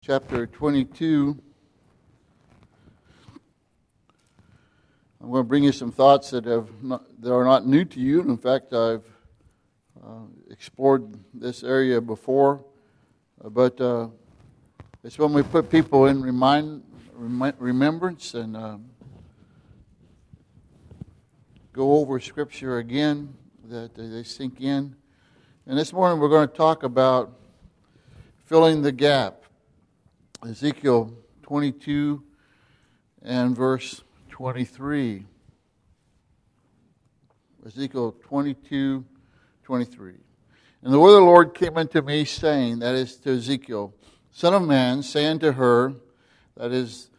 Chapter 22. I'm going to bring you some thoughts that are not new to you. In fact, I've explored this area before, but it's when we put people in remembrance and go over Scripture again that they sink in. And this morning we're going to talk about filling the gap. Ezekiel 22 and verse 23. Ezekiel 22, 23. And the word of the Lord came unto me, saying, that is to Ezekiel, Son of man, say unto her, that is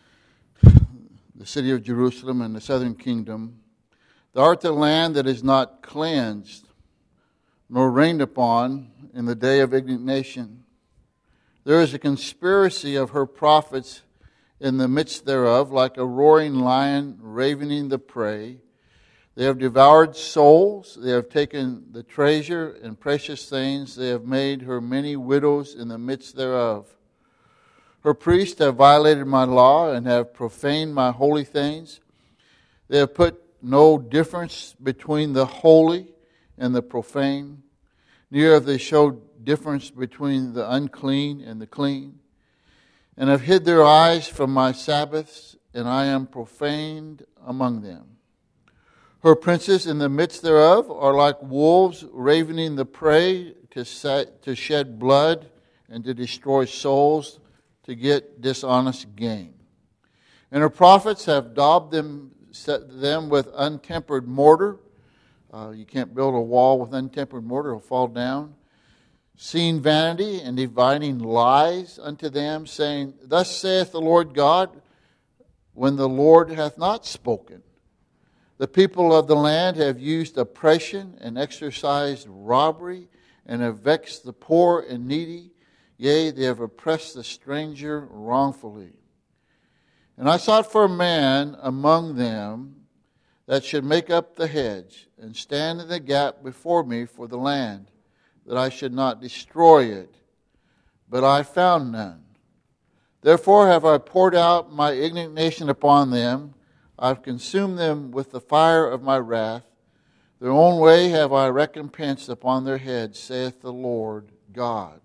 the city of Jerusalem and the southern kingdom, thou art the land that is not cleansed, nor rained upon in the day of indignation. There is a conspiracy of her prophets in the midst thereof, like a roaring lion ravening the prey. They have devoured souls. They have taken the treasure and precious things. They have made her many widows in the midst thereof. Her priests have violated my law and have profaned my holy things. They have put no difference between the holy and the profane. Neither have they showed difference between the unclean and the clean, and have hid their eyes from my Sabbaths, and I am profaned among them. Her princes in the midst thereof are like wolves ravening the prey, to shed blood and to destroy souls, to get dishonest gain. And her prophets have daubed them with untempered mortar. You can't build a wall with untempered mortar, it'll fall down. Seeing vanity and dividing lies unto them, saying, Thus saith the Lord God, when the Lord hath not spoken. The people of the land have used oppression and exercised robbery, and have vexed the poor and needy. Yea, they have oppressed the stranger wrongfully. And I sought for a man among them that should make up the hedge, and stand in the gap before me for the land, that I should not destroy it. But I found none. Therefore have I poured out my indignation upon them. I've consumed them with the fire of my wrath. Their own way have I recompensed upon their heads, saith the Lord God.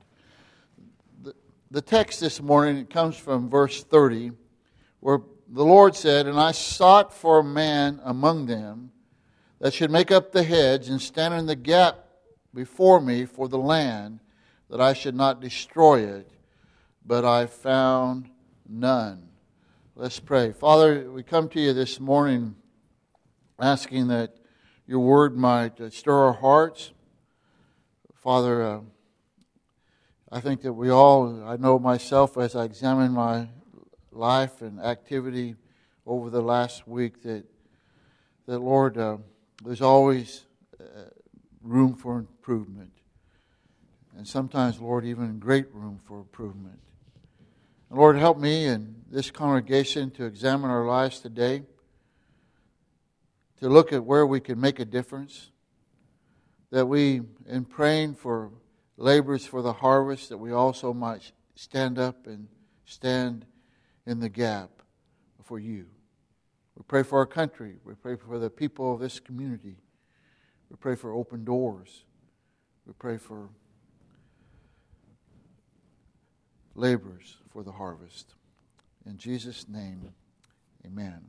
The text this morning comes from verse 30, where the Lord said, And I sought for a man among them that should make up the hedge and stand in the gap before me for the land, that I should not destroy it, but I found none. Let's pray. Father, we come to you this morning asking that your word might stir our hearts. Father, I think that I know myself as I examine my life and activity over the last week, that Lord, there's always room for improvement. And sometimes, Lord, even great room for improvement. And Lord, help me and this congregation to examine our lives today, to look at where we can make a difference, that we, in praying for laborers for the harvest, that we also might stand up and stand in the gap for you. We pray for our country. We pray for the people of this community. We pray for open doors. We pray for laborers for the harvest. In Jesus' name, amen.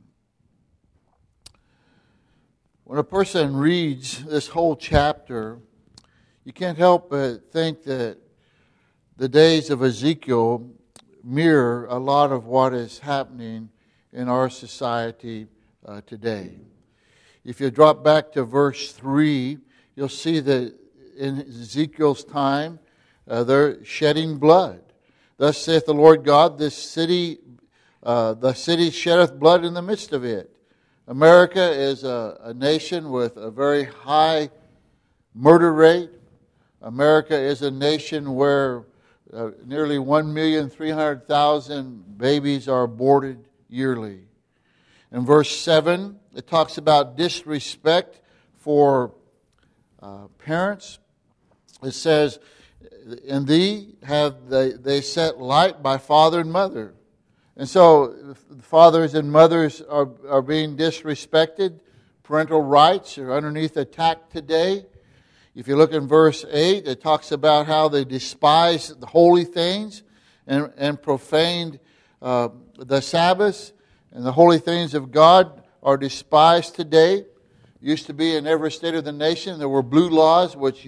When a person reads this whole chapter, you can't help but think that the days of Ezekiel mirror a lot of what is happening in our society today. If you drop back to verse 3, you'll see that in Ezekiel's time, they're shedding blood. Thus saith the Lord God, the city sheddeth blood in the midst of it. America is a nation with a very high murder rate. America is a nation where nearly 1,300,000 babies are aborted yearly. In verse 7, it talks about disrespect for parents. It says, in thee have they set light by father and mother. And so fathers and mothers are being disrespected. Parental rights are underneath attack today. If you look in verse 8, it talks about how they despised the holy things and profaned the Sabbath. And the holy things of God are despised today. Used to be in every state of the nation. There were blue laws which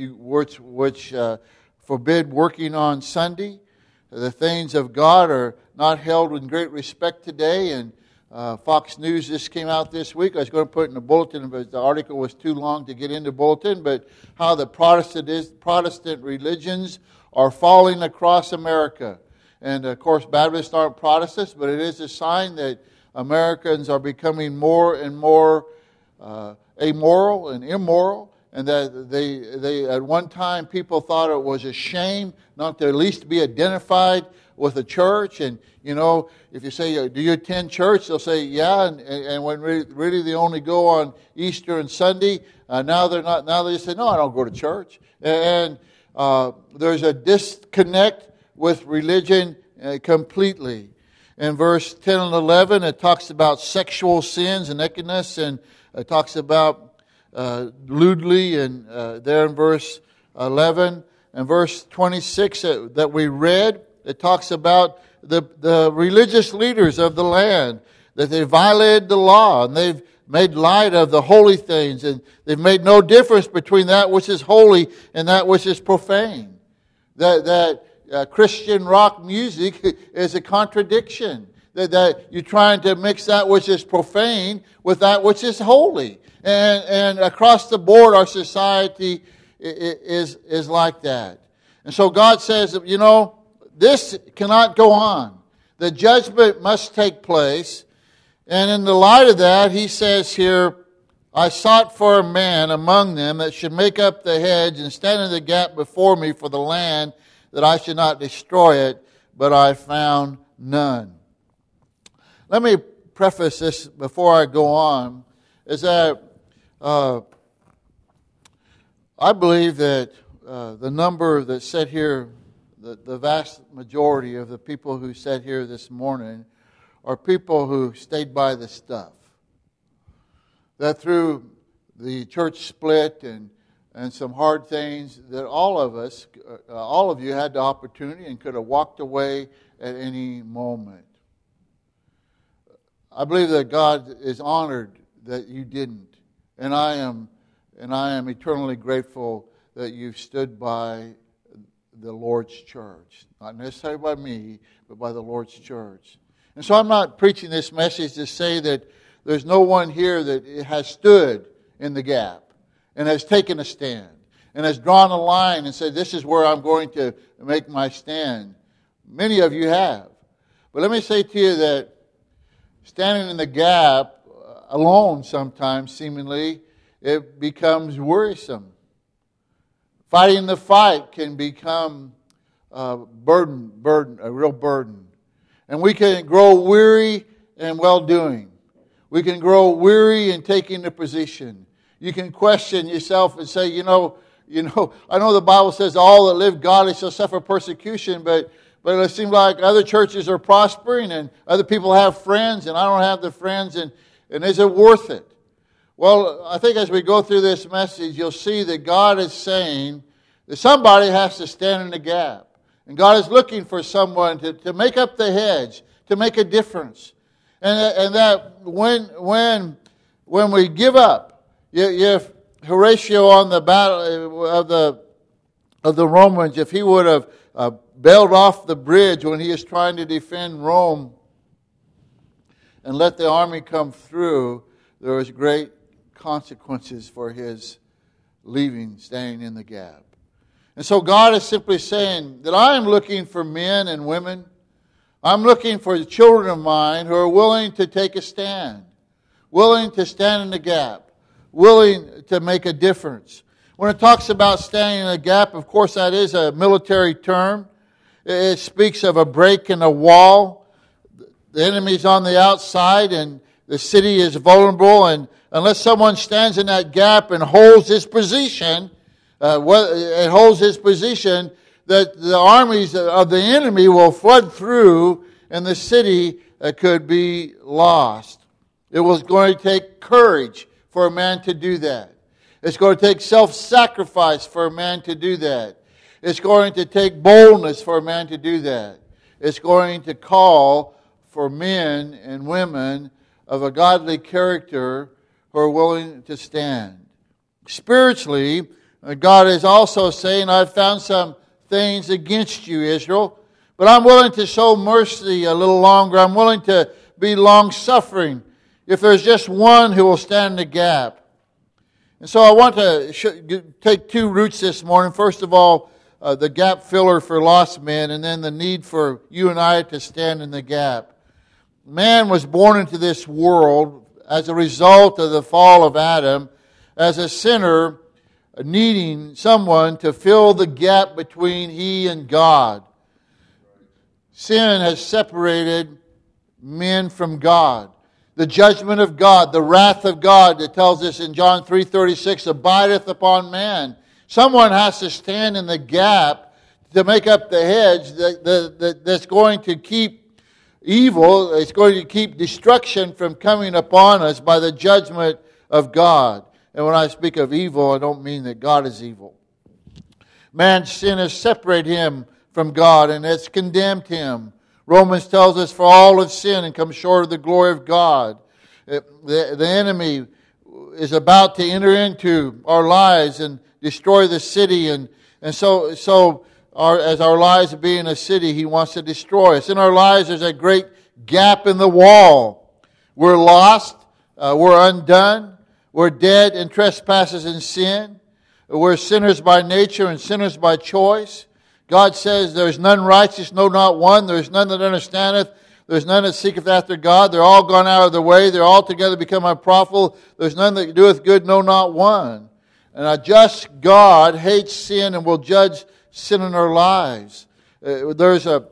forbid working on Sunday. The things of God are not held in great respect today. And Fox News just came out this week. I was going to put it in the bulletin, but the article was too long to get into bulletin. But how the Protestant religions are falling across America. And of course, Baptists aren't Protestants, but it is a sign that Americans are becoming more and more amoral and immoral, and that they at one time people thought it was a shame not to at least be identified with a church. And you know, if you say, do you attend church? They'll say, yeah, and when really they only go on Easter and Sunday. Now they're not. Now they say, no, I don't go to church. And there's a disconnect with religion completely. In verse 10 and 11, it talks about sexual sins and nakedness, and it talks about lewdly, and there in verse 11. And verse 26 that we read, it talks about the religious leaders of the land, that they violated the law, and they've made light of the holy things, and they've made no difference between that which is holy and that which is profane. That Christian rock music is a contradiction. That you're trying to mix that which is profane with that which is holy. And across the board, our society is like that. And so God says, you know, this cannot go on. The judgment must take place. And in the light of that, he says here, I sought for a man among them that should make up the hedge and stand in the gap before me for the land, that I should not destroy it, but I found none. Let me preface this before I go on, is that I believe that the number that sat here, the vast majority of the people who sat here this morning are people who stayed by the stuff. That through the church split and some hard things, that all of you had the opportunity and could have walked away at any moment. I believe that God is honored that you didn't. And I am eternally grateful that you've stood by the Lord's church. Not necessarily by me, but by the Lord's church. And so I'm not preaching this message to say that there's no one here that has stood in the gap and has taken a stand and has drawn a line and said, this is where I'm going to make my stand. Many of you have. But let me say to you that standing in the gap alone sometimes, seemingly, it becomes worrisome. Fighting the fight can become a real burden. And we can grow weary in well-doing. We can grow weary in taking the position. You can question yourself and say, I know the Bible says all that live godly shall suffer persecution, but it seems like other churches are prospering and other people have friends and I don't have the friends, and is it worth it? Well, I think as we go through this message, you'll see that God is saying that somebody has to stand in the gap. And God is looking for someone to make up the hedge, to make a difference. And that when we give up, if Horatio on the battle of the Romans, if he would have bailed off the bridge when he is trying to defend Rome and let the army come through, there was great consequences for his leaving, staying in the gap. And so God is simply saying that I am looking for men and women. I'm looking for children of mine who are willing to take a stand, willing to stand in the gap, willing to make a difference. When it talks about standing in a gap, of course that is a military term. It speaks of a break in a wall. The enemy's on the outside and the city is vulnerable, and unless someone stands in that gap and holds his position, that the armies of the enemy will flood through and the city could be lost. It was going to take courage for a man to do that. It's going to take self-sacrifice for a man to do that. It's going to take boldness for a man to do that. It's going to call for men and women of a godly character who are willing to stand. Spiritually, God is also saying, I've found some things against you, Israel, but I'm willing to show mercy a little longer. I'm willing to be long-suffering if there's just one who will stand in the gap. And so I want to take two roots this morning. First of all, the gap filler for lost men, and then the need for you and I to stand in the gap. Man was born into this world as a result of the fall of Adam, as a sinner needing someone to fill the gap between he and God. Sin has separated men from God. The judgment of God, the wrath of God that tells us in John 3:36, abideth upon man. Someone has to stand in the gap to make up the hedge that's going to keep evil, it's going to keep destruction from coming upon us by the judgment of God. And when I speak of evil, I don't mean that God is evil. Man's sin has separated him from God and has condemned him. Romans tells us, for all have sinned and come short of the glory of God. The enemy is about to enter into our lives and destroy the city. And so as our lives being a city, he wants to destroy us. In our lives, there's a great gap in the wall. We're lost. We're undone. We're dead in trespasses and sin. We're sinners by nature and sinners by choice. God says, there's none righteous, no, not one. There's none that understandeth. There's none that seeketh after God. They're all gone out of the way. They're all together become unprofitable. There's none that doeth good, no, not one. And a just God hates sin and will judge sin in our lives. There's John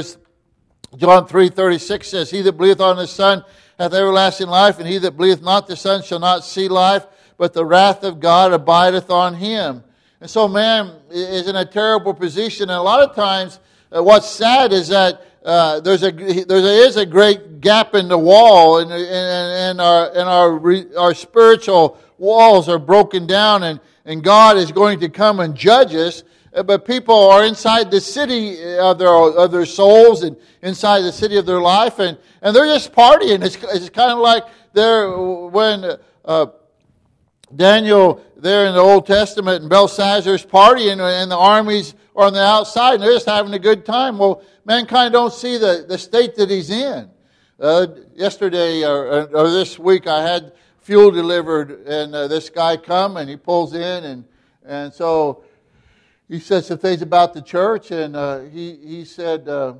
3:36 says, he that believeth on the Son hath everlasting life, and he that believeth not the Son shall not see life, but the wrath of God abideth on him. And so man is in a terrible position. And a lot of times, what's sad is that there is a great gap in the wall, and our spiritual walls are broken down, and God is going to come and judge us. But people are inside the city of their souls and inside the city of their life, and they're just partying. It's kind of like when Daniel there in the Old Testament and Belshazzar's partying, and the armies are on the outside and they're just having a good time. Well, mankind don't see the state that he's in. Yesterday or this week I had fuel delivered, and this guy come and he pulls in, and so he said some things about the church, and he said that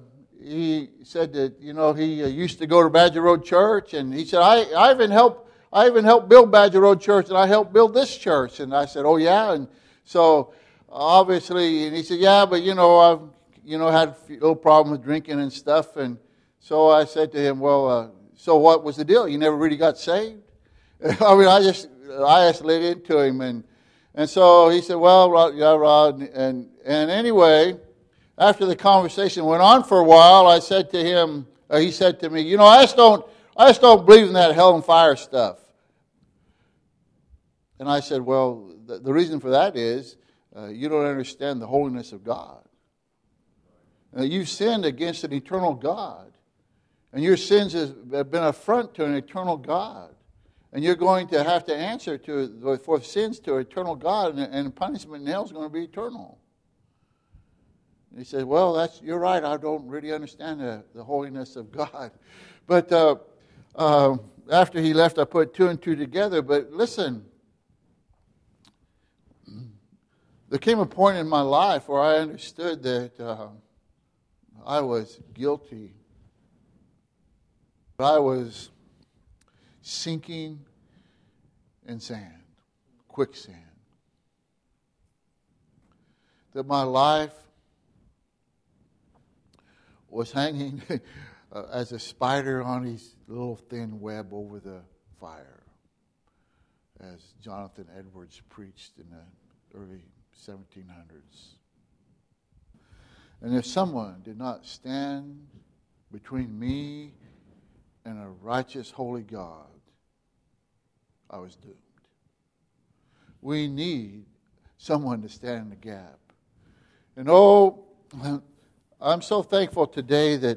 he used to go to Badger Road Church, and he said I even helped build Badger Road Church, and I helped build this church. And I said, oh yeah, and so obviously, and he said, yeah, but I've had a little problem with drinking and stuff, and so I said to him, well, so what was the deal? You never really got saved? I mean, I just laid into him, and so he said, well, yeah, Rod, and anyway, after the conversation went on for a while, I said to him, he said to me, I just don't believe in that hell and fire stuff. And I said, well, the reason for that is you don't understand the holiness of God. You've sinned against an eternal God, and your sins have been an affront to an eternal God. And you're going to have to answer for sins to an eternal God, and punishment in hell is going to be eternal. And he said, well, you're right, I don't really understand the holiness of God. But after he left, I put two and two together. But listen, there came a point in my life where I understood that I was guilty. I was sinking in sand, quicksand. That my life was hanging as a spider on his little thin web over the fire, as Jonathan Edwards preached in the early 1700s. And if someone did not stand between me and a righteous, holy God, I was doomed. We need someone to stand in the gap. And I'm so thankful today that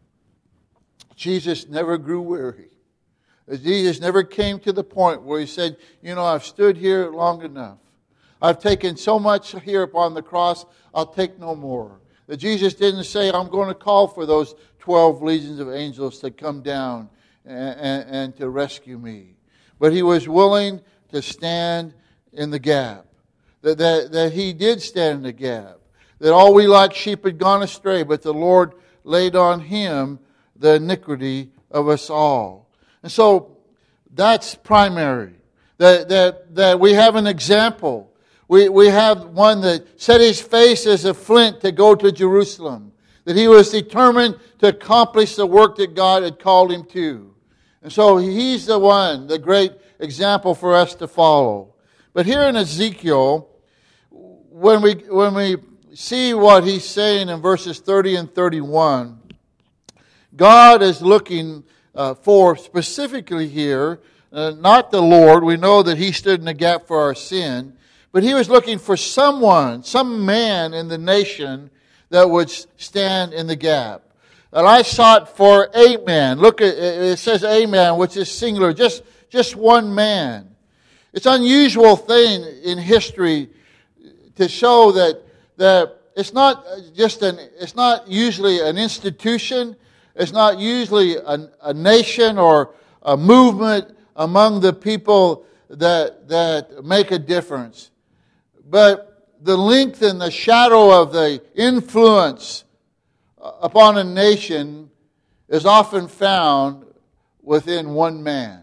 Jesus never grew weary. That Jesus never came to the point where he said, I've stood here long enough. I've taken so much here upon the cross, I'll take no more. That Jesus didn't say, I'm going to call for those 12 legions of angels to come down and to rescue me. But he was willing to stand in the gap. That he did stand in the gap. That all we like sheep had gone astray, but the Lord laid on him the iniquity of us all. And so that's primary. That we have an example. We have one that set his face as a flint to go to Jerusalem. That he was determined to accomplish the work that God had called him to. And so he's the one, the great example for us to follow. But here in Ezekiel, when we see what he's saying in verses 30 and 31, God is looking for specifically here, not the Lord. We know that he stood in the gap for our sin. But he was looking for someone, some man in the nation that would stand in the gap. And I sought for a man. Look, it says a man, which is singular, just one man. It's an unusual thing in history to show that it's not usually an institution. It's not usually a nation or a movement among the people that make a difference. But the length and the shadow of the influence upon a nation is often found within one man.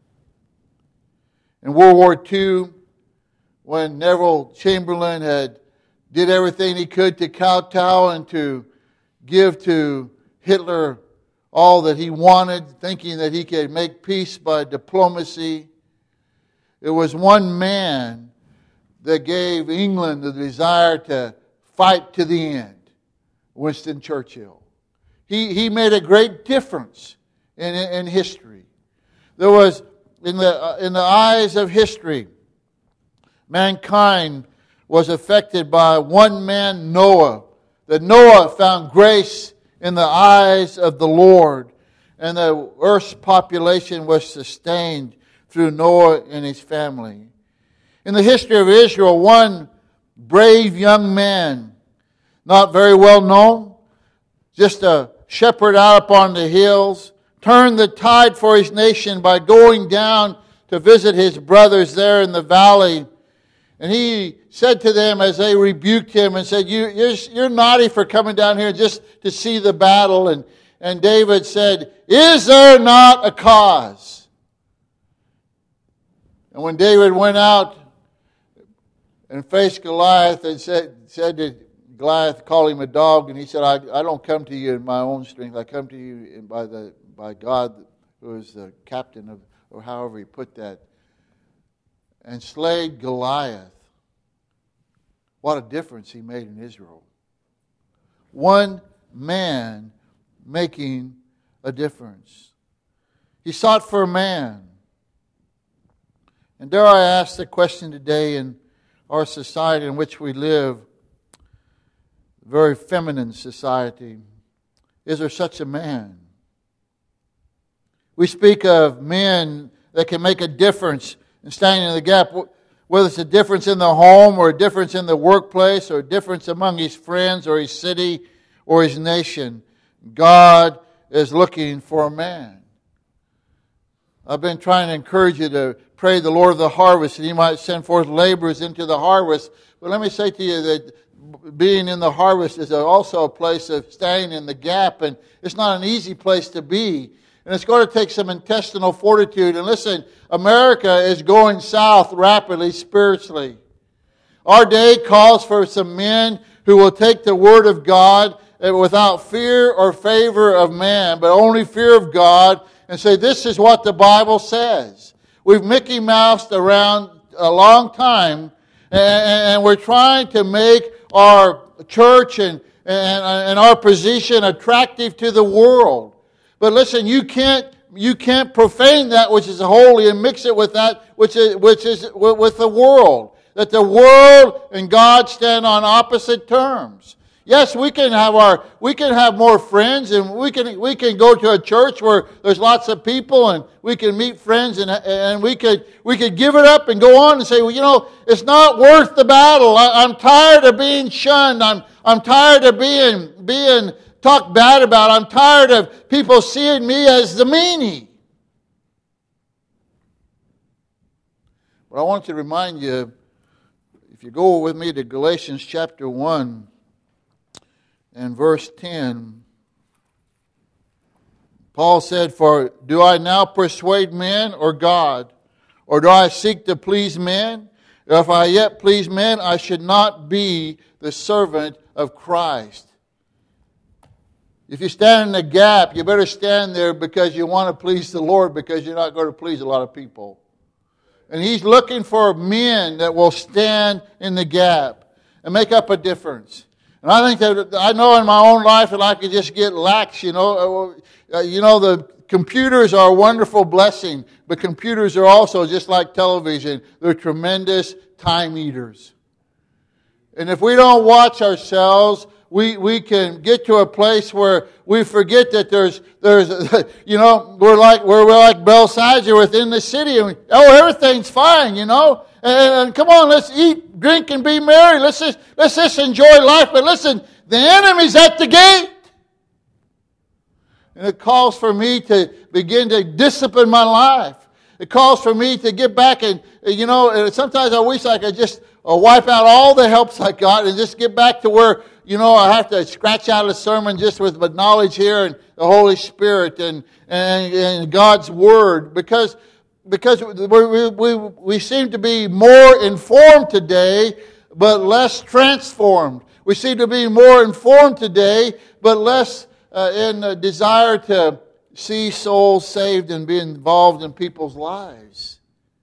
In World War II, when Neville Chamberlain did everything he could to kowtow and to give to Hitler all that he wanted, thinking that he could make peace by diplomacy, it was one man that gave England the desire to fight to the end, Winston Churchill. He made a great difference in history. There was, in the eyes of history, mankind was affected by one man, Noah. That Noah found grace in the eyes of the Lord, and the earth's population was sustained through Noah and his family. In the history of Israel, one brave young man, not very well known, just a shepherd out upon the hills, turned the tide for his nation by going down to visit his brothers there in the valley. And he said to them as they rebuked him and said, you're naughty for coming down here just to see the battle. And David said, is there not a cause? And when David went out and faced Goliath and said to Goliath, call him a dog, and he said, I don't come to you in my own strength. I come to you by God, who is the captain of, or however he put that, and slayed Goliath. What a difference he made in Israel. One man making a difference. He sought for a man. And dare I ask the question today in our society in which we live, very feminine society, is there such a man? We speak of men that can make a difference in standing in the gap, whether it's a difference in the home or a difference in the workplace or a difference among his friends or his city or his nation. God is looking for a man. I've been trying to encourage you to pray the Lord of the harvest that he might send forth laborers into the harvest. But let me say to you that being in the harvest is also a place of standing in the gap, and it's not an easy place to be. And it's going to take some intestinal fortitude. And listen, America is going south rapidly spiritually. Our day calls for some men who will take the Word of God without fear or favor of man, but only fear of God, and say, this is what the Bible says. We've Mickey Moused around a long time, and we're trying to make our church and and our position attractive to the world. But listen, you can't profane that which is holy and mix it with that which is with the world. That the world and God stand on opposite terms. Yes, we can have more friends, and we can go to a church where there's lots of people, and we can meet friends, and we could give it up and go on and say, well, it's not worth the battle. I'm tired of being shunned. I'm tired of being talked bad about. I'm tired of people seeing me as the meanie. But I want to remind you, if you go with me to Galatians chapter 1 and verse 10, Paul said, "For do I now persuade men or God? Or do I seek to please men? If I yet please men, I should not be the servant of Christ." If you stand in the gap, you better stand there because you want to please the Lord, because you're not going to please a lot of people. And He's looking for men that will stand in the gap and make up a difference. And I think that I know in my own life that I could just get lax, the computers are a wonderful blessing, but computers are also just like television. They're tremendous time eaters. And if we don't watch ourselves, we can get to a place where we forget that there's we're like Belshazzar within the city, and everything's fine, and come on, let's eat, drink, and be merry. Let's just enjoy life. But listen, the enemy's at the gate, and it calls for me to begin to discipline my life. It calls for me to get back and sometimes I wish I could just wipe out all the helps I got and just get back to where I have to scratch out a sermon just with the knowledge here and the Holy Spirit and God's Word, because we seem to be more informed today, but less transformed. We seem to be more informed today, but less in a desire to see souls saved and be involved in people's lives.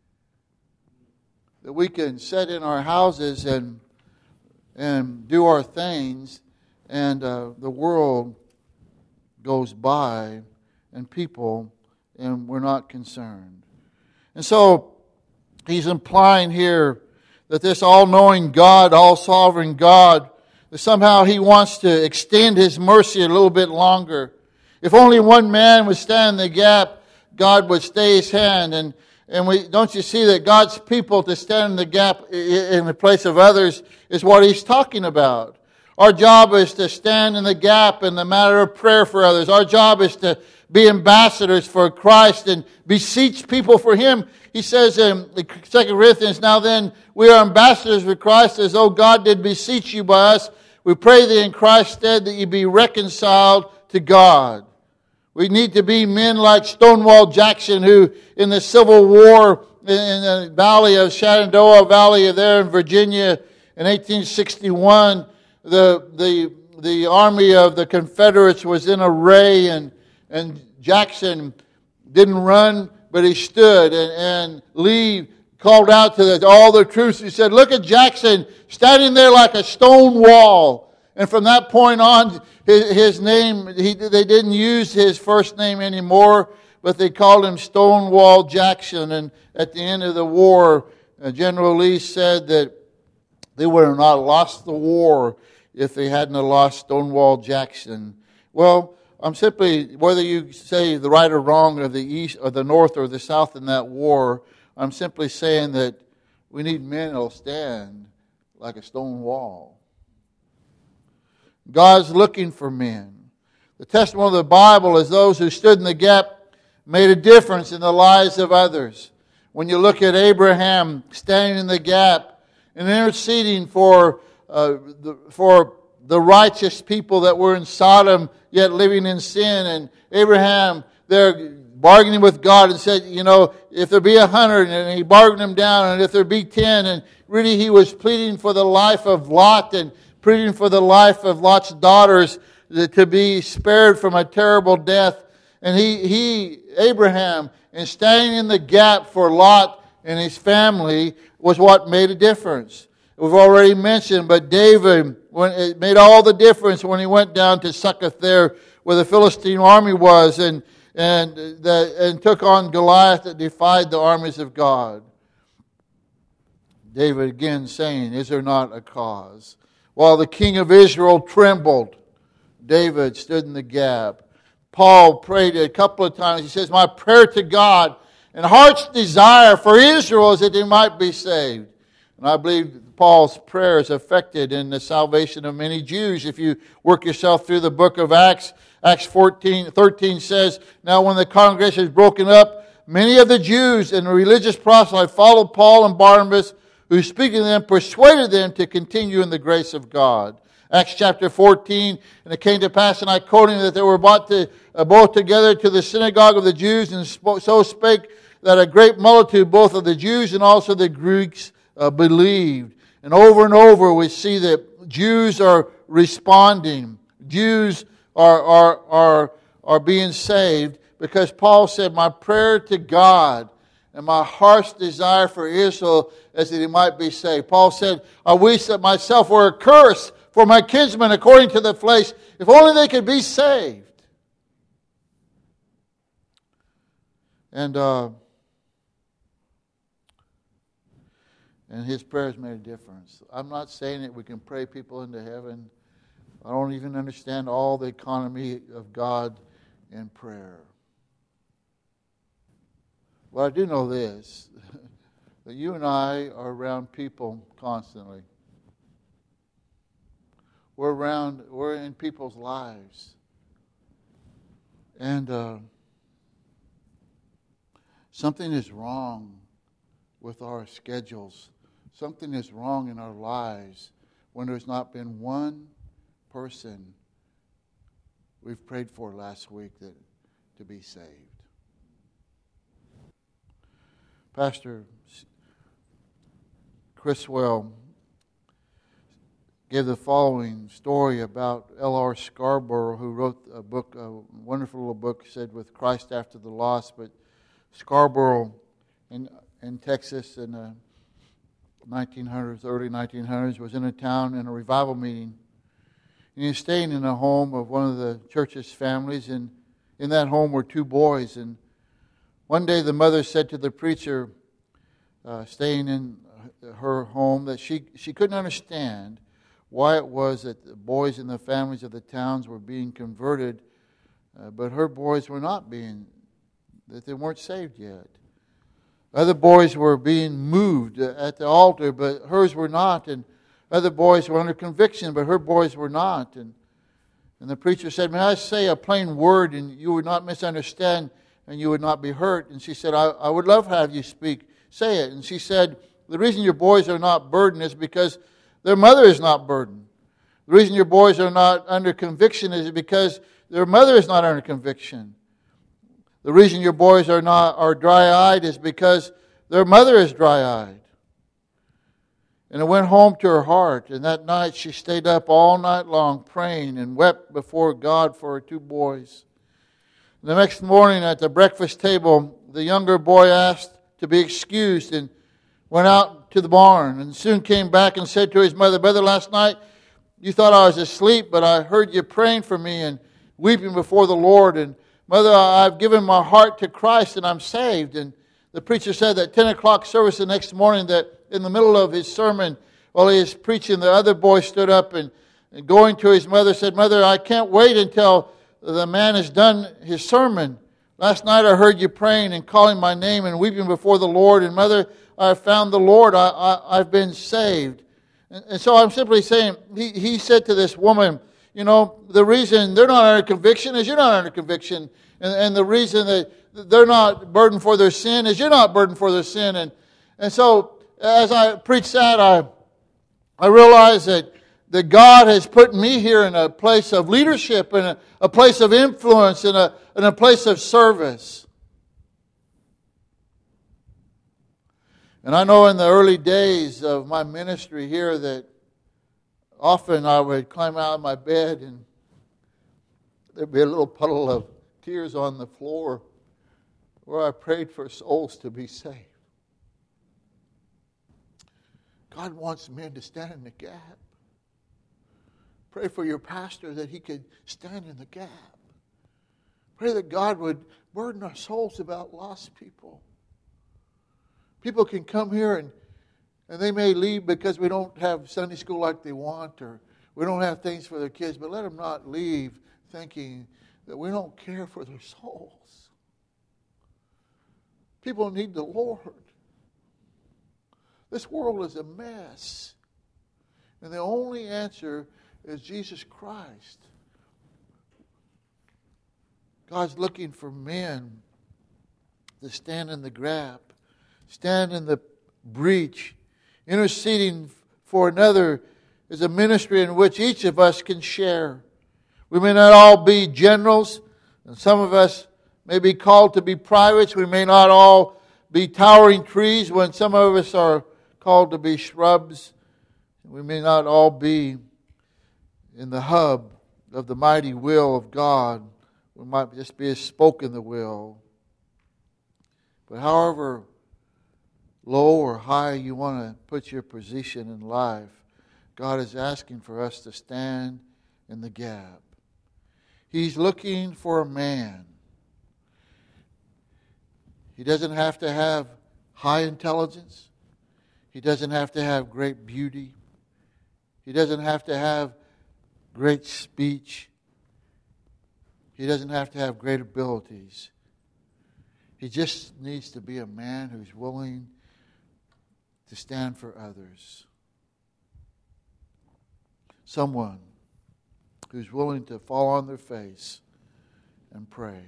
That we can sit in our houses and do our things, and the world goes by, and we're not concerned. And so he's implying here that this all-knowing God, all-sovereign God, that somehow He wants to extend His mercy a little bit longer. If only one man would stand in the gap, God would stay His hand. And don't you see that God's people to stand in the gap in the place of others is what He's talking about. Our job is to stand in the gap in the matter of prayer for others. Our job is to be ambassadors for Christ and beseech people for Him. He says in 2 Corinthians, "Now then, we are ambassadors for Christ, as though God did beseech you by us. We pray thee in Christ's stead that ye be reconciled to God." We need to be men like Stonewall Jackson, who in the Civil War in the valley of Shenandoah Valley there in Virginia in 1861, the army of the Confederates was in array, and Jackson didn't run, but he stood, and Lee called out to all the troops. He said, "Look at Jackson standing there like a stone wall." And from that point on, his name, they didn't use his first name anymore, but they called him Stonewall Jackson. And at the end of the war, General Lee said that they would have not lost the war if they hadn't lost Stonewall Jackson. Well, I'm simply, whether you say the right or wrong of the East or the North or the South in that war, I'm simply saying that we need men that will stand like a stone wall. God's looking for men. The testimony of the Bible is those who stood in the gap, made a difference in the lives of others. When you look at Abraham standing in the gap and interceding for the righteous people that were in Sodom yet living in sin, and Abraham there bargaining with God and said, if there be 100, and he bargained them down, and if there be 10, and really he was pleading for the life of Lot and pleading for the life of Lot's daughters to be spared from a terrible death. And Abraham, in standing in the gap for Lot and his family, was what made a difference. we've already mentioned, but David, when it made all the difference when he went down to Succoth there where the Philistine army was and took on Goliath that defied the armies of God. David again saying, is there not a cause? While the king of Israel trembled, David stood in the gap. Paul prayed a couple of times. He says, my prayer to God and heart's desire for Israel is that they might be saved. And I believe Paul's prayer is affected in the salvation of many Jews. If you work yourself through the book of Acts, Acts 13 says, now when the congregation is broken up, many of the Jews and the religious proselytes followed Paul and Barnabas, who speaking to them persuaded them to continue in the grace of God. Acts chapter 14, and it came to pass in Iconium that they were brought both together to the synagogue of the Jews, and so spake that a great multitude, both of the Jews and also the Greeks, believed. And over we see that Jews are responding. Jews are being saved because Paul said, my prayer to God and my heart's desire for Israel is that he might be saved. Paul said, I wish that myself were accursed for my kinsmen according to the flesh, if only they could be saved. And his prayers made a difference. I'm not saying that we can pray people into heaven. I don't even understand all the economy of God in prayer. But I do know this, that you and I are around people constantly. We're in people's lives. And something is wrong with our schedules. Something is wrong in our lives when there's not been one person we've prayed for last week to be saved. Pastor Criswell gave the following story about L.R. Scarborough, who wrote a book, a wonderful little book, said With Christ After the Loss. But Scarborough in Texas in the 1900s, early 1900s, was in a town in a revival meeting. And he was staying in a home of one of the church's families, and in that home were two boys. And one day the mother said to the preacher, staying in her home, that she couldn't understand why it was that the boys in the families of the towns were being converted, but her boys were not being, that they weren't saved yet. Other boys were being moved at the altar, but hers were not. And other boys were under conviction, but her boys were not. And the preacher said, may I say a plain word and you would not misunderstand and you would not be hurt? And she said, I would love to have you speak. Say it. And she said, the reason your boys are not burdened is because their mother is not burdened. The reason your boys are not under conviction is because their mother is not under conviction. The reason your boys are dry-eyed is because their mother is dry-eyed. And it went home to her heart. And that night she stayed up all night long praying and wept before God for her two boys. The next morning at the breakfast table, the younger boy asked to be excused and went out to the barn and soon came back and said to his mother, Brother, last night you thought I was asleep, but I heard you praying for me and weeping before the Lord. And Mother, I've given my heart to Christ and I'm saved. And the preacher said that 10 o'clock service the next morning, that in the middle of his sermon, while he was preaching, the other boy stood up and going to his mother said, Mother, I can't wait until the man has done his sermon. Last night I heard you praying and calling my name and weeping before the Lord. And Mother, I found the Lord. I've been saved. And so I'm simply saying, he said to this woman, you know, the reason they're not under conviction is you're not under conviction. And the reason that they're not burdened for their sin is you're not burdened for their sin. And so as I preach that, I realize that God has put me here in a place of leadership, and a place of influence, and a place of service. And I know in the early days of my ministry here that often I would climb out of my bed and there'd be a little puddle of tears on the floor where I prayed for souls to be saved. God wants men to stand in the gap. Pray for your pastor that he could stand in the gap. Pray that God would burden our souls about lost people. People can come here and they may leave because we don't have Sunday school like they want, or we don't have things for their kids, but let them not leave thinking that we don't care for their souls. People need the Lord. This world is a mess. And the only answer is Jesus Christ. God's looking for men to stand in the gap, stand in the breach. Interceding for another is a ministry in which each of us can share. We may not all be generals, and some of us may be called to be privates. We may not all be towering trees when some of us are called to be shrubs. We may not all be in the hub of the mighty will of God. We might just be a spoke in the will. But however low or high you want to put your position in life, God is asking for us to stand in the gap. He's looking for a man. He doesn't have to have high intelligence. He doesn't have to have great beauty. He doesn't have to have great speech. He doesn't have to have great abilities. He just needs to be a man who's willing to stand for others. Someone who's willing to fall on their face and pray.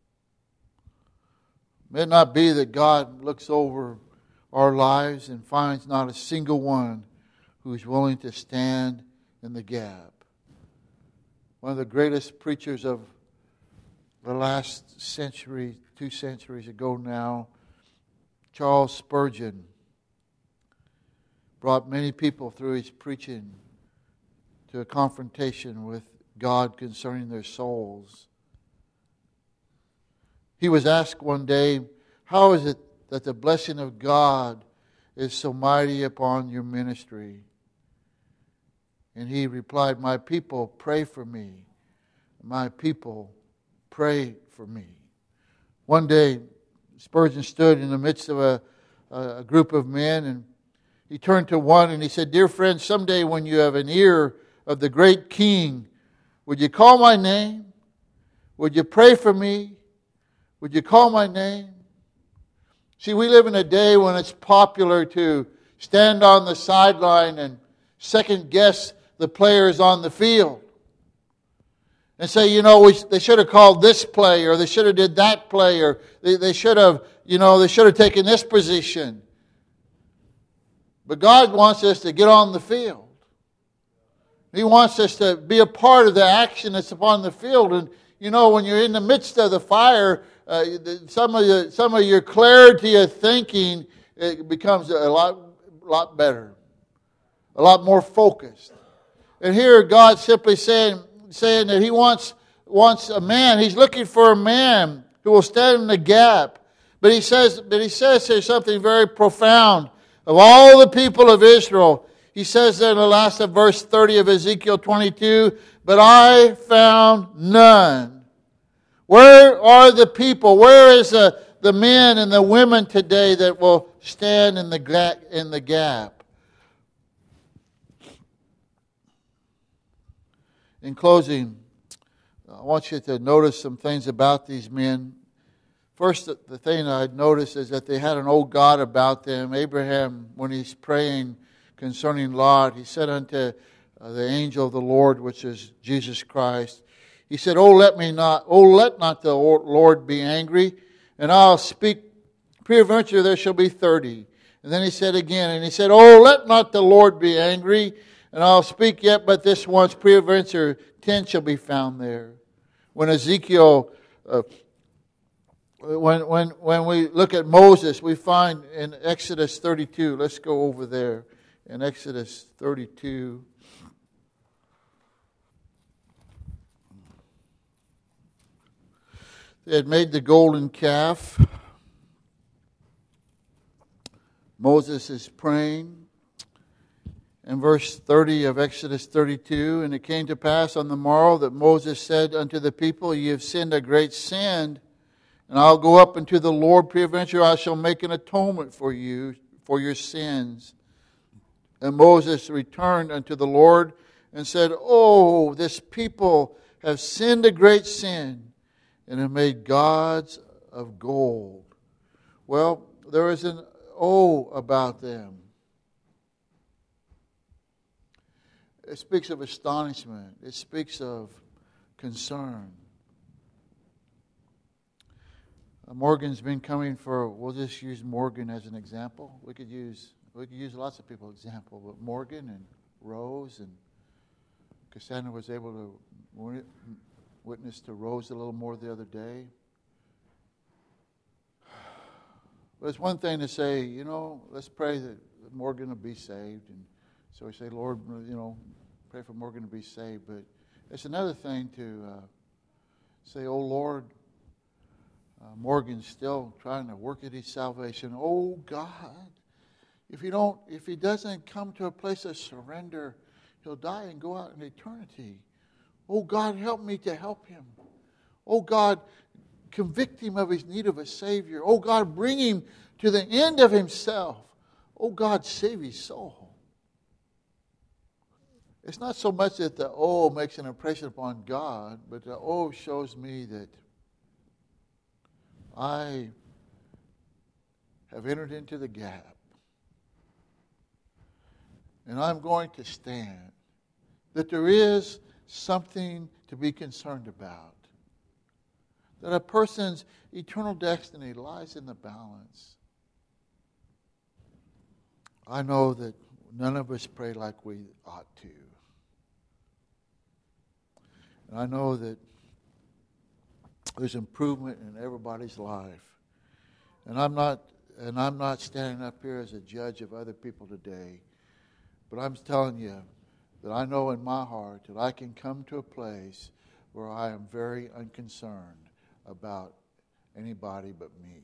May it not be that God looks over our lives and finds not a single one who's willing to stand in the gap. One of the greatest preachers of the last century, 2 centuries ago now, Charles Spurgeon, brought many people through his preaching to a confrontation with God concerning their souls. He was asked one day, how is it that the blessing of God is so mighty upon your ministry? And he replied, my people pray for me. My people pray for me. One day, Spurgeon stood in the midst of a group of men, and he turned to one and he said, dear friend, someday when you have an ear of the great King, would you call my name? Would you pray for me? Would you call my name? See, we live in a day when it's popular to stand on the sideline and second guess the players on the field. And say, they should have called this play, or they should have did that play, or they should have, they should have taken this position. But God wants us to get on the field. He wants us to be a part of the action that's upon the field. And, when you're in the midst of the fire, some of your clarity of thinking, it becomes a lot better, a lot more focused. And here God's simply saying that He wants a man. He's looking for a man who will stand in the gap. But He says there's something very profound. Of all the people of Israel, He says there in the last of verse 30 of Ezekiel 22, but I found none. Where are the people? Where is the men and the women today that will stand in the gap? In closing, I want you to notice some things about these men. First, the thing I'd notice is that they had an old God about them. Abraham, when he's praying concerning Lot, he said unto the angel of the Lord, which is Jesus Christ, he said, let not the Lord be angry, and I'll speak, peradventure there shall be 30. And then he said again, and he said, let not the Lord be angry, and I'll speak yet but this once, peradventure 10 shall be found there. When Ezekiel, when we look at Moses, we find in Exodus 32, let's go over there, in Exodus 32. They had made the golden calf. Moses is praying. In verse 30 of Exodus 32, and it came to pass on the morrow that Moses said unto the people, Ye have sinned a great sin, and I'll go up unto the Lord, peradventure I shall make an atonement for you, for your sins. And Moses returned unto the Lord and said, Oh, this people have sinned a great sin, and have made gods of gold. Well, there is an oh about them. It speaks of astonishment. It speaks of concern. Morgan's been coming for, we'll just use Morgan as an example. We could use lots of people as example, but Morgan and Rose and Cassandra was able to witness to Rose a little more the other day. But it's one thing to say, let's pray that Morgan will be saved. And so we say, Lord, pray for Morgan to be saved. But it's another thing to say, oh, Lord, Morgan's still trying to work at his salvation. Oh, God, if he doesn't come to a place of surrender, he'll die and go out in eternity. Oh, God, help me to help him. Oh, God, convict him of his need of a Savior. Oh, God, bring him to the end of himself. Oh, God, save his soul. It's not so much that the oh makes an impression upon God, but the oh shows me that I have entered into the gap. And I'm going to stand. That there is something to be concerned about. That a person's eternal destiny lies in the balance. I know that none of us pray like we ought to. And I know that there's improvement in everybody's life. And I'm not standing up here as a judge of other people today. But I'm telling you that I know in my heart that I can come to a place where I am very unconcerned about anybody but me.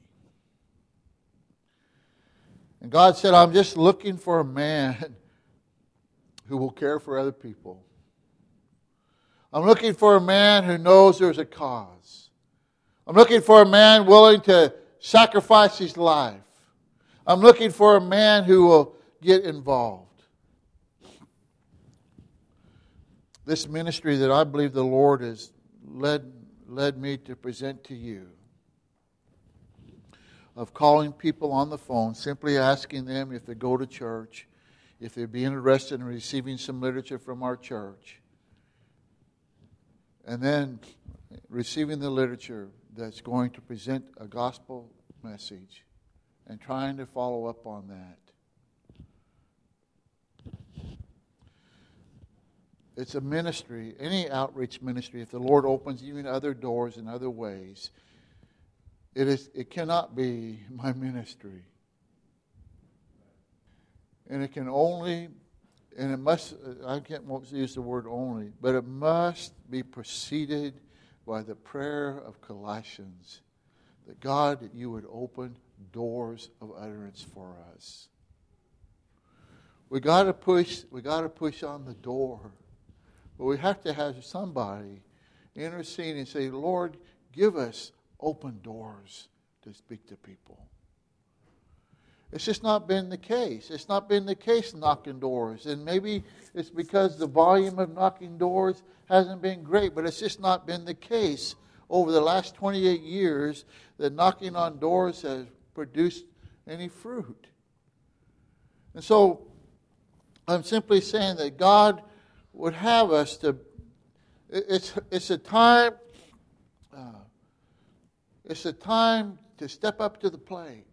And God said, I'm just looking for a man who will care for other people. I'm looking for a man who knows there's a cause. I'm looking for a man willing to sacrifice his life. I'm looking for a man who will get involved. This ministry that I believe the Lord has led me to present to you, of calling people on the phone, simply asking them if they go to church, if they'd be interested in receiving some literature from our church, and then receiving the literature that's going to present a gospel message and trying to follow up on that. It's a ministry, any outreach ministry, if the Lord opens even other doors in other ways, it cannot be my ministry. And it can only, and it must, I can't use the word only, but it must be preceded by the prayer of Colossians, that God, that you would open doors of utterance for us. We got to push on the door. But we have to have somebody intercede and say, Lord, give us open doors to speak to people. It's just not been the case. It's not been the case knocking doors. And maybe it's because the volume of knocking doors hasn't been great, but it's just not been the case over the last 28 years that knocking on doors has produced any fruit. And so I'm simply saying that God would have us to, it's a time to step up to the plate.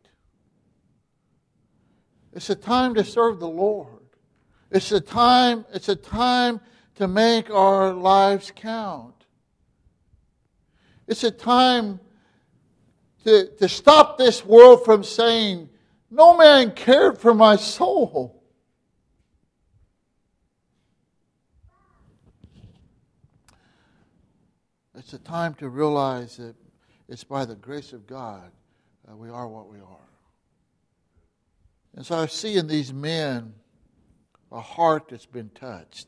It's a time to serve the Lord. It's a time to make our lives count. It's a time to stop this world from saying, no man cared for my soul. It's a time to realize that it's by the grace of God that we are what we are. And so I see in these men a heart that's been touched.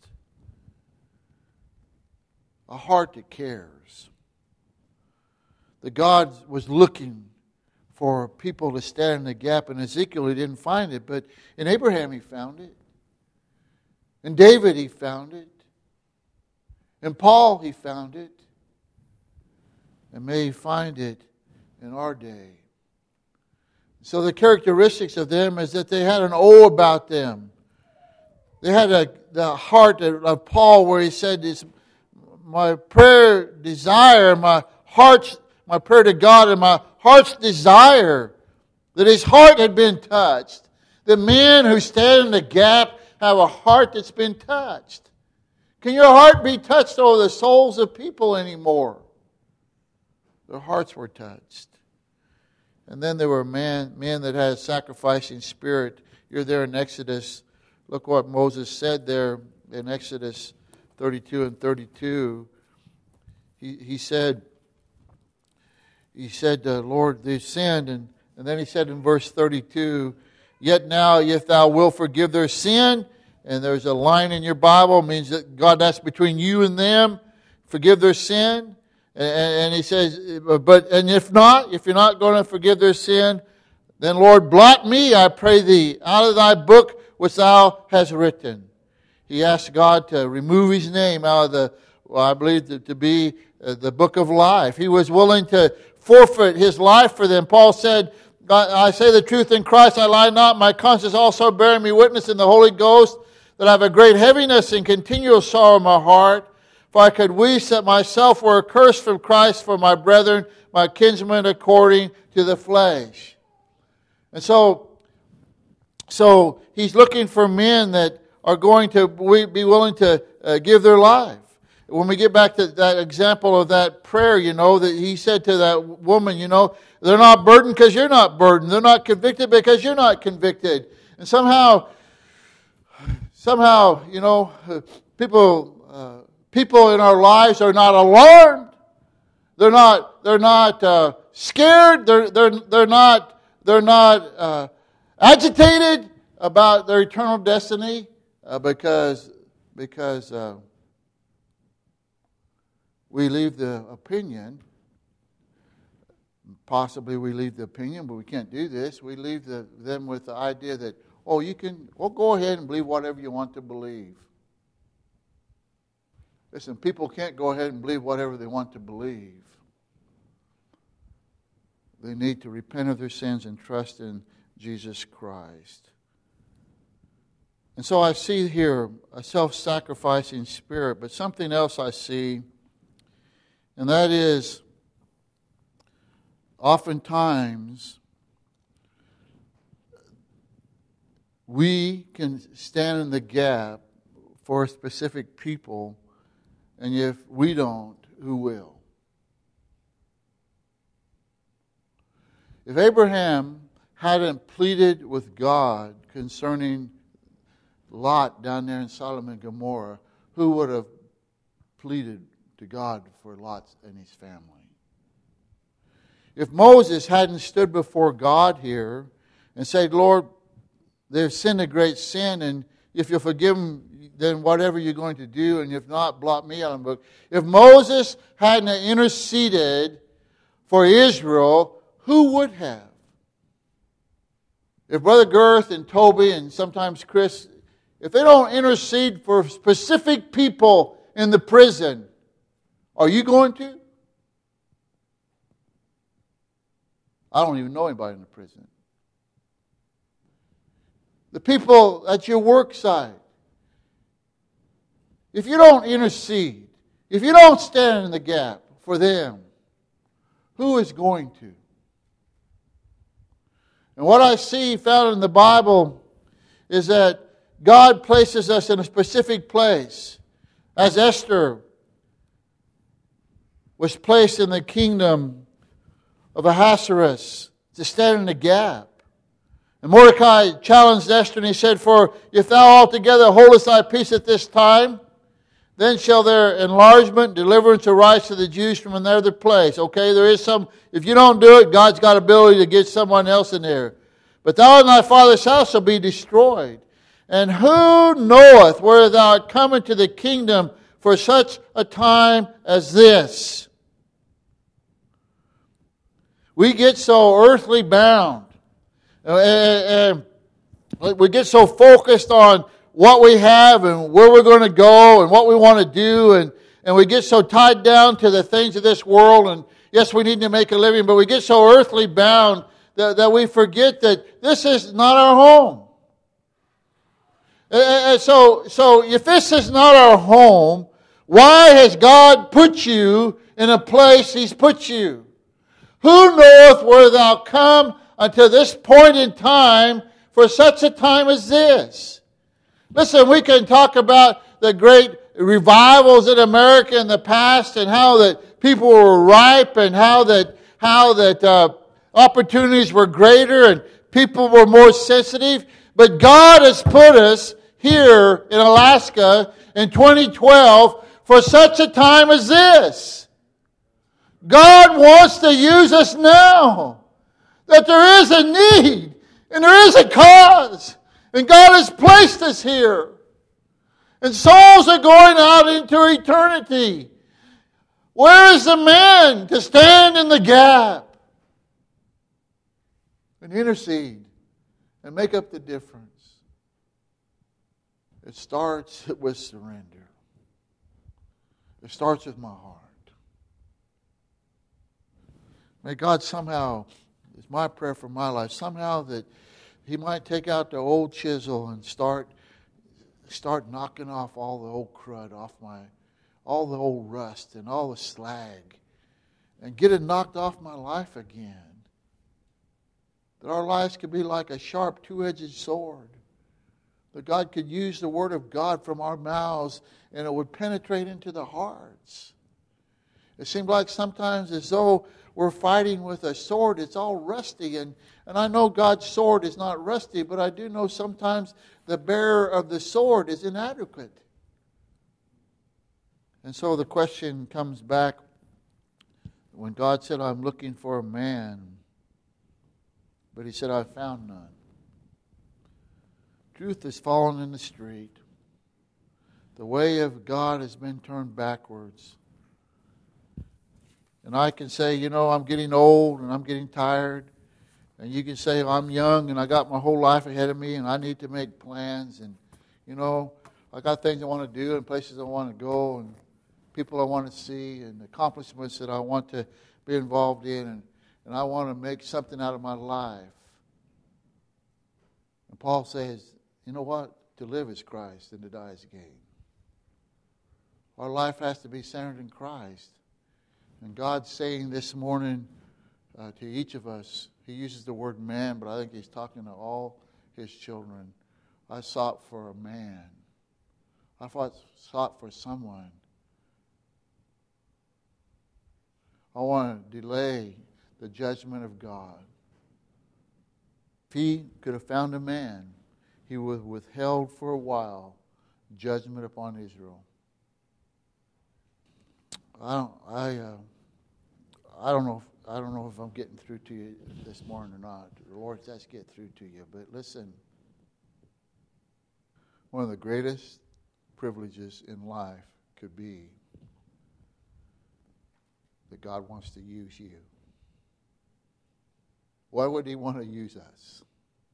A heart that cares. That God was looking for people to stand in the gap. In Ezekiel, he didn't find it, but in Abraham, he found it. In David, he found it. In Paul, he found it. And may he find it in our day. So the characteristics of them is that they had an O about them. They had the heart of Paul where he said, this, my prayer desire, my prayer to God and my heart's desire, that his heart had been touched. The men who stand in the gap have a heart that's been touched. Can your heart be touched over the souls of people anymore? Their hearts were touched. And then there were men that had a sacrificing spirit. You're there in Exodus. Look what Moses said there in Exodus 32 and 32. He said, Lord, they sinned. And then he said in verse 32, yet now if thou wilt forgive their sin, and there's a line in your Bible, means that God, that's between you and them, forgive their sin. And he says, but if you're not going to forgive their sin, then Lord, blot me, I pray thee, out of thy book which thou hast written. He asked God to remove his name out of I believe to be the book of life. He was willing to forfeit his life for them. Paul said, I say the truth in Christ, I lie not. My conscience also bearing me witness in the Holy Ghost, that I have a great heaviness and continual sorrow in my heart. For I could wish that myself were accursed from Christ for my brethren, my kinsmen according to the flesh. And so he's looking for men that are going to be willing to give their life. When we get back to that example of that prayer, that he said to that woman, they're not burdened because you're not burdened. They're not convicted because you're not convicted. And somehow, people in our lives are not alarmed. They're not scared. They're not agitated about their eternal destiny because we leave the opinion. Possibly we leave the opinion, but we can't do this. We leave them with the idea that, go ahead and believe whatever you want to believe. Listen, people can't go ahead and believe whatever they want to believe. They need to repent of their sins and trust in Jesus Christ. And so I see here a self-sacrificing spirit, but something else I see, and that is oftentimes we can stand in the gap for specific people, and if we don't, who will? If Abraham hadn't pleaded with God concerning Lot down there in Sodom and Gomorrah, who would have pleaded to God for Lot and his family? If Moses hadn't stood before God here and said, Lord, they've sinned a great sin, and if you'll forgive them, then whatever you're going to do, and if not, blot me out of the book. If Moses hadn't interceded for Israel, who would have? If Brother Girth and Toby and sometimes Chris, if they don't intercede for specific people in the prison, are you going to? I don't even know anybody in the prison. The people at your work site. If you don't intercede, if you don't stand in the gap for them, who is going to? And what I see found in the Bible is that God places us in a specific place. As Esther was placed in the kingdom of Ahasuerus to stand in the gap. And Mordecai challenged Esther and he said, for if thou altogether holdest thy peace at this time, then shall their enlargement, deliverance arise to the Jews from another place. Okay, there is some, if you don't do it, God's got ability to get someone else in there. But thou and thy father's house shall be destroyed. And who knoweth whether thou art come into the kingdom for such a time as this? We get so earthly bound. And we get so focused on what we have and where we're going to go and what we want to do. And we get so tied down to the things of this world. And yes, we need to make a living, but we get so earthly bound that we forget that this is not our home. And so if this is not our home, why has God put you in a place He's put you? Who knoweth where thou come unto this point in time for such a time as this? Listen, we can talk about the great revivals in America in the past and how that people were ripe and how that opportunities were greater and people were more sensitive. But God has put us here in Alaska in 2012 for such a time as this. God wants to use us now. That there is a need and there is a cause. And God has placed us here. And souls are going out into eternity. Where is the man to stand in the gap and intercede and make up the difference? It starts with surrender. It starts with my heart. May God somehow, it's my prayer for my life, somehow that He might take out the old chisel and start knocking off all the old crud off all the old rust and all the slag, and get it knocked off my life again. That our lives could be like a sharp two-edged sword. That God could use the Word of God from our mouths and it would penetrate into the hearts. It seems like sometimes as though we're fighting with a sword, it's all rusty. And I know God's sword is not rusty, but I do know sometimes the bearer of the sword is inadequate. And so the question comes back when God said, I'm looking for a man, but He said, I found none. Truth has fallen in the street. The way of God has been turned backwards. And I can say, I'm getting old and I'm getting tired. And you can say, I'm young and I got my whole life ahead of me and I need to make plans. And, I got things I want to do and places I want to go and people I want to see and accomplishments that I want to be involved in. And I want to make something out of my life. And Paul says, you know what? To live is Christ and to die is gain. Our life has to be centered in Christ. And God's saying this morning to each of us, He uses the word man, but I think He's talking to all His children. I sought for a man. I sought for someone. I want to delay the judgment of God. If He could have found a man, He would have withheld for a while judgment upon Israel. I don't know if I'm getting through to you this morning or not. The Lord says get through to you. But listen, one of the greatest privileges in life could be that God wants to use you. Why would He want to use us?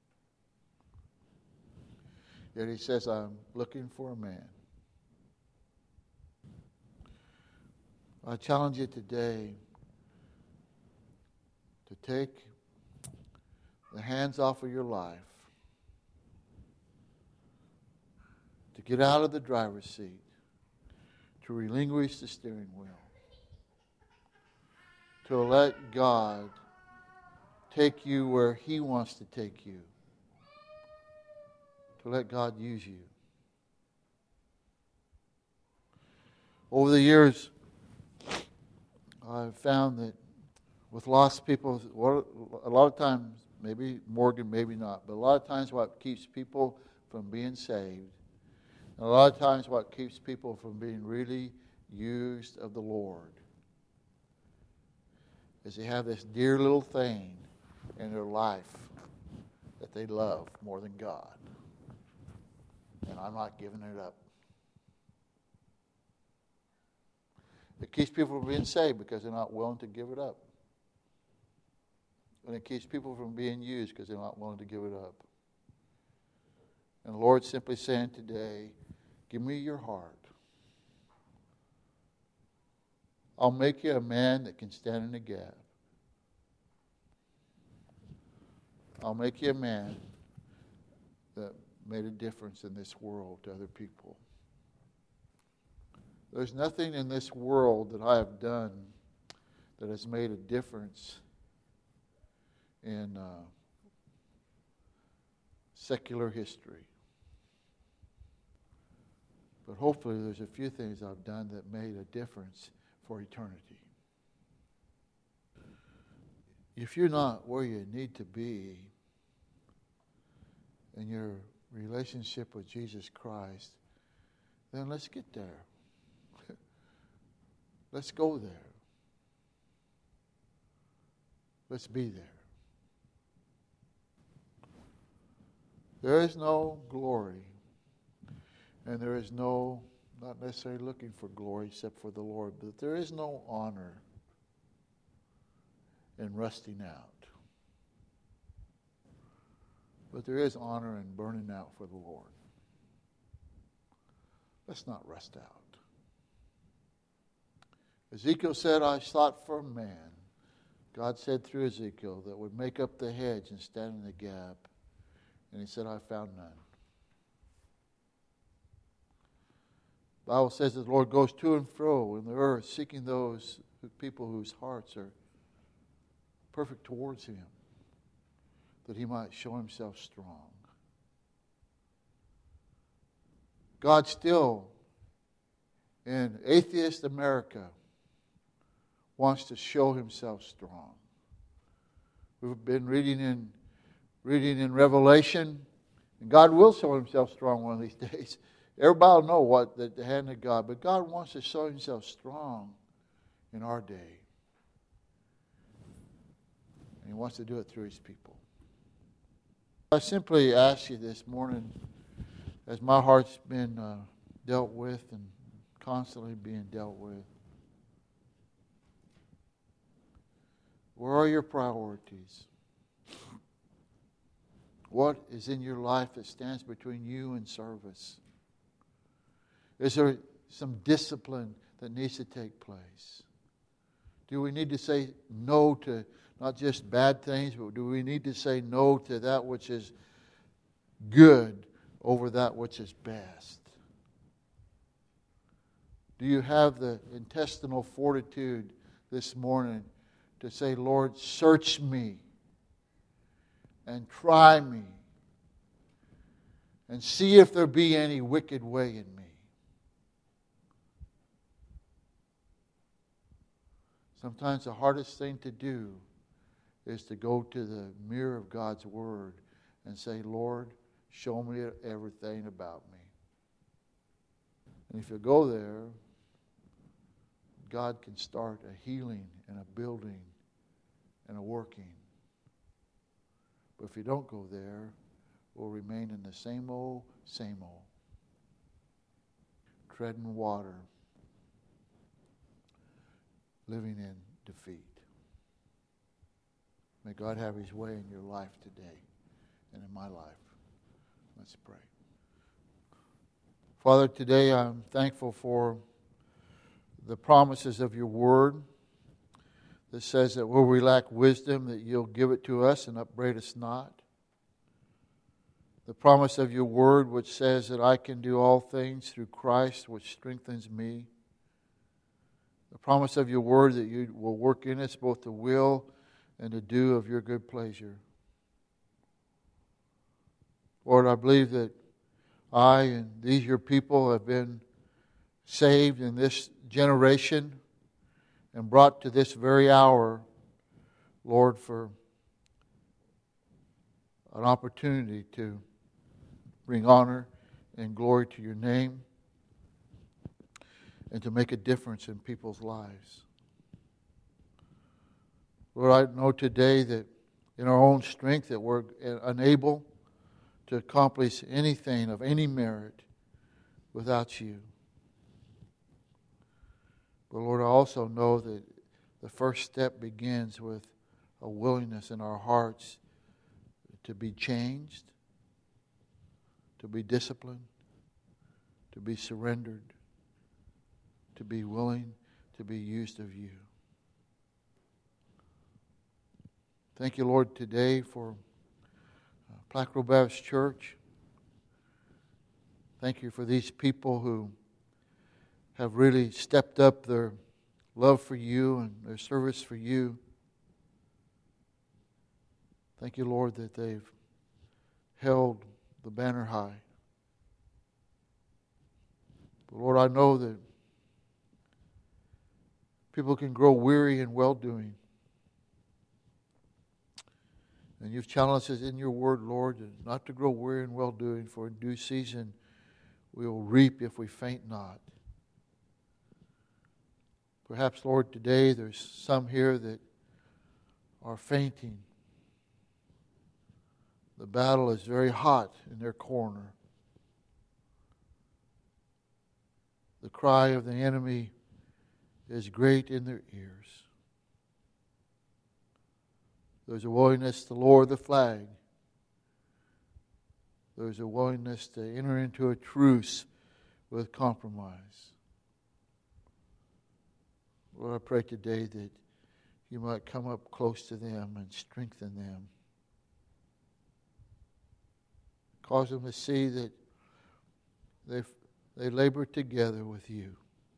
Yet He says, I'm looking for a man. I challenge you today to take the hands off of your life, to get out of the driver's seat, to relinquish the steering wheel, to let God take you where He wants to take you, to let God use you. Over the years, I've found that with lost people, a lot of times, maybe Morgan, maybe not, but a lot of times what keeps people from being saved, and a lot of times what keeps people from being really used of the Lord, is they have this dear little thing in their life that they love more than God. and I'm not giving it up. It keeps people from being saved because they're not willing to give it up. And it keeps people from being used because they're not willing to give it up. And the Lord's simply saying today, give me your heart. I'll make you a man that can stand in the gap. I'll make you a man that made a difference in this world to other people. There's nothing in this world that I have done that has made a difference in secular history. But hopefully there's a few things I've done that made a difference for eternity. If you're not where you need to be in your relationship with Jesus Christ, then let's get there. Let's go there. Let's be there. There is no glory, and there is no, not necessarily looking for glory except for the Lord, but there is no honor in rusting out. But there is honor in burning out for the Lord. Let's not rust out. Ezekiel said, I sought for a man, God said through Ezekiel, that would make up the hedge and stand in the gap. And he said, I found none. The Bible says that the Lord goes to and fro in the earth, seeking those people whose hearts are perfect towards Him, that He might show Himself strong. God still, in atheist America, wants to show Himself strong. We've been reading in Revelation, and God will show Himself strong one of these days. Everybody will know what the hand of God, but God wants to show Himself strong in our day. And He wants to do it through His people. I simply ask you this morning, as my heart's been dealt with and constantly being dealt with, where are your priorities? What is in your life that stands between you and service? Is there some discipline that needs to take place? Do we need to say no to not just bad things, but do we need to say no to that which is good over that which is best? Do you have the intestinal fortitude this morning to say, Lord, search me and try me and see if there be any wicked way in me? Sometimes the hardest thing to do is to go to the mirror of God's Word and say, Lord, show me everything about me. And if you go there, God can start a healing and a building and a working. But if you don't go there, we'll remain in the same old, treading water, living in defeat. May God have His way in your life today and in my life. Let's pray. Father, today I'm thankful for the promises of your word that says that where we lack wisdom, that you'll give it to us and upbraid us not. The promise of your word which says that I can do all things through Christ which strengthens me. The promise of your word that you will work in us both to will and to do of your good pleasure. Lord, I believe that I and these your people have been saved in this generation and brought to this very hour, Lord, for an opportunity to bring honor and glory to your name and to make a difference in people's lives. Lord, I know today that in our own strength that we're unable to accomplish anything of any merit without you. But Lord, I also know that the first step begins with a willingness in our hearts to be changed, to be disciplined, to be surrendered, to be willing to be used of you. Thank you, Lord, today for Plaquemine Baptist Church. Thank you for these people who have really stepped up their love for you and their service for you. Thank you, Lord, that they've held the banner high. But Lord, I know that people can grow weary in well-doing. And you've challenged us in your word, Lord, not to grow weary in well-doing, for in due season we will reap if we faint not. Perhaps, Lord, today there's some here that are fainting. The battle is very hot in their corner. The cry of the enemy is great in their ears. There's a willingness to lower the flag. There's a willingness to enter into a truce with compromise. Lord, I pray today that you might come up close to them and strengthen them. Cause them to see that they labor together with you.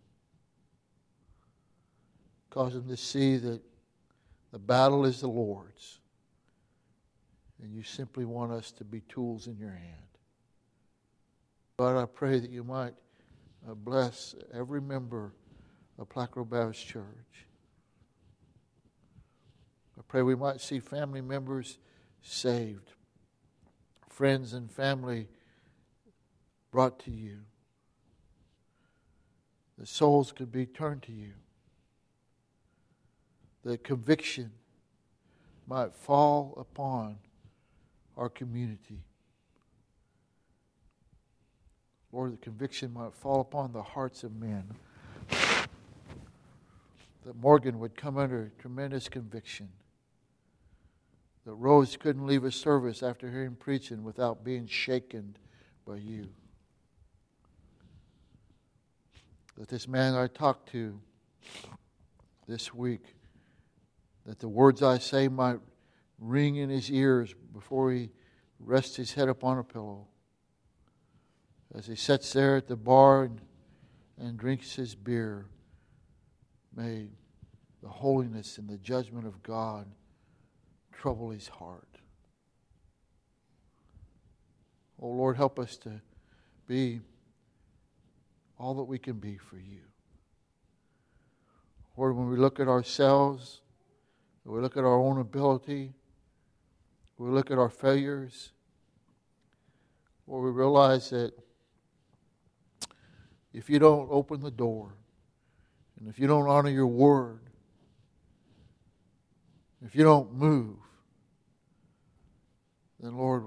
Cause them to see that the battle is the Lord's. And you simply want us to be tools in your hand. God, I pray that you might bless every member of Plaquemine Baptist Church. I pray we might see family members saved. Friends and family brought to you. The souls could be turned to you. The conviction might fall upon our community. Lord, the conviction might fall upon the hearts of men. That Morgan would come under tremendous conviction. That Rose couldn't leave a service after hearing preaching without being shaken by you. That this man I talked to this week, that the words I say might ring in his ears before he rests his head upon a pillow. As he sits there at the bar and drinks his beer, may the holiness and the judgment of God trouble his heart. Oh Lord, help us to be all that we can be for you. Lord, when we look at ourselves, when we look at our own ability, when we look at our failures, Lord, we realize that if you don't open the door, and if you don't honor your word, if you don't move, then Lord,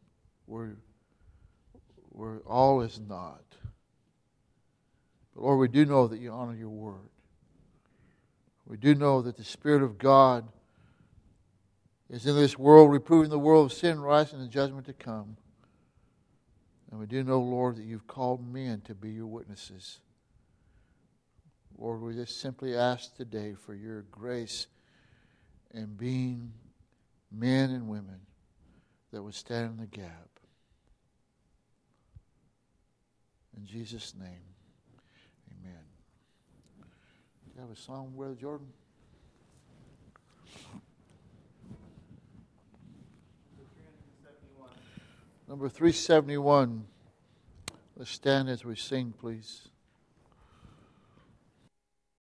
we're all is not. But Lord, we do know that you honor your word. We do know that the Spirit of God is in this world, reproving the world of sin, rising in judgment to come. And we do know, Lord, that you've called men to be your witnesses. Lord, we just simply ask today for your grace in being men and women that would stand in the gap. In Jesus' name, amen. Do you have a song, Brother Jordan? Number 371. Let's stand as we sing, please.